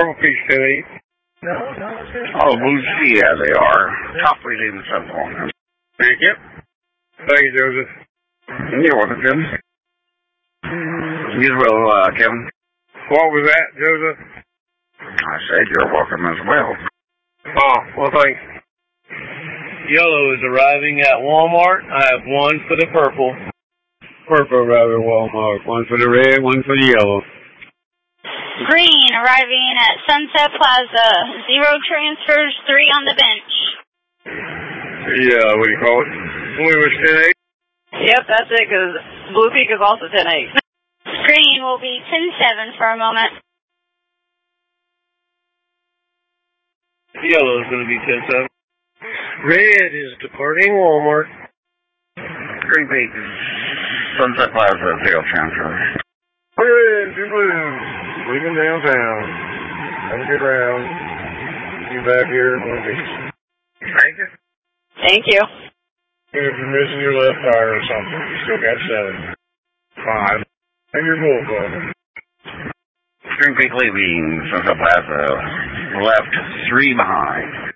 Purple Peach 10-8. Oh, Blue Sea, yeah, they are. Top reading Sunhorn. Thank you. Thank you, Joseph. You're welcome, Jim. You as well, Kevin. What was that, Joseph? I said you're welcome as well. Oh, well, thanks. Yellow is arriving at Walmart. I have one for the purple. Purple arriving at Walmart. One for the red, one for the yellow. Green arriving at Sunset Plaza. 0 transfers, 3 on the bench. Yeah, what do you call it? Blue was 10-8? Yep, that's it, because Blue Peak is also 10-8. Green will be 10-7 for a moment. Yellow is going to be 10-7. Red is departing Walmart. Green Peak, Sunset Plaza, 0 transfer. Red to blue. Leaving downtown. Have a good round. You back here at Blue Beach. Thank you. Thank you. If you're missing your left tire or something, you still got 7. 5. And your bull club. Green Peak leaving Sunset Plaza, left 3 behind.